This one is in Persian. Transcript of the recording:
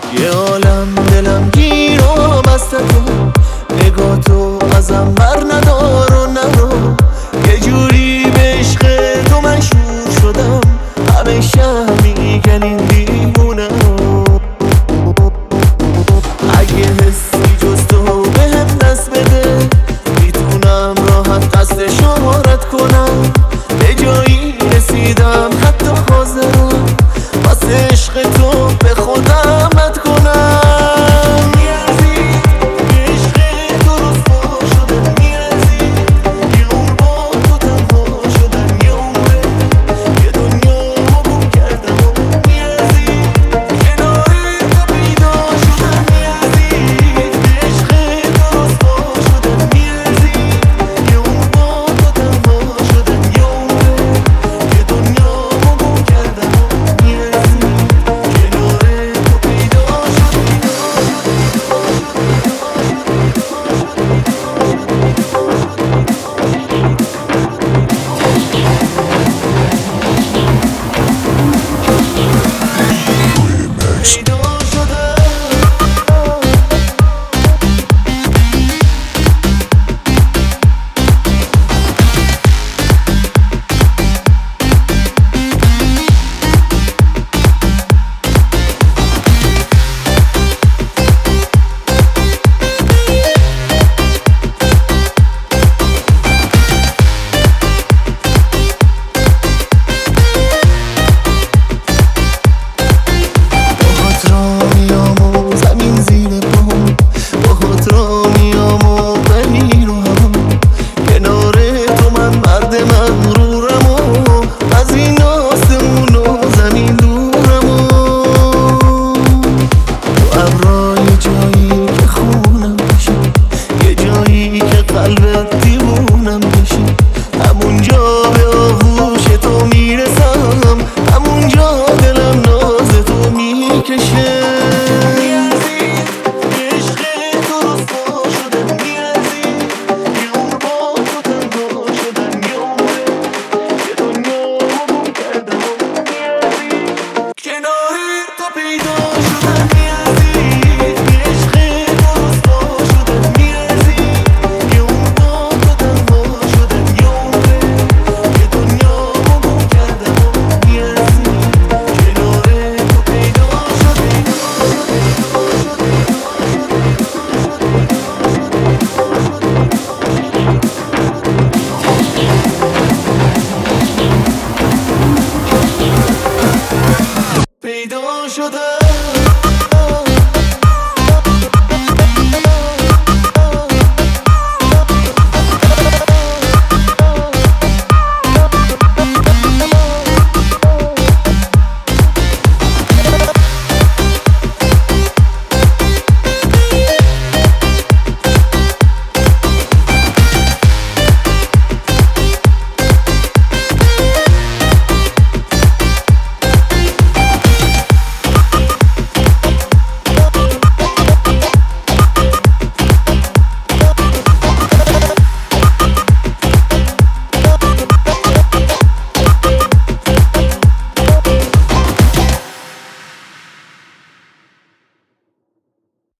یه عالم دلم گیر و بسته تو، نگاه تو ازم بر ندار و نرو. یه جوری به عشق تو مشهور شدم، همیشه میگن این دیوونه رو. اگه حسی جز تو بهم دست بده، میتونم راحت قصد شمارت کنم. به جایی رسیدم حتی حاضرم واسه عشق تو به خودم مد کنم. قلبت دیوونم بشه، همونجا به آغوش تو میرسم، همونجا دلم ناز تو میکشه. پیدا شده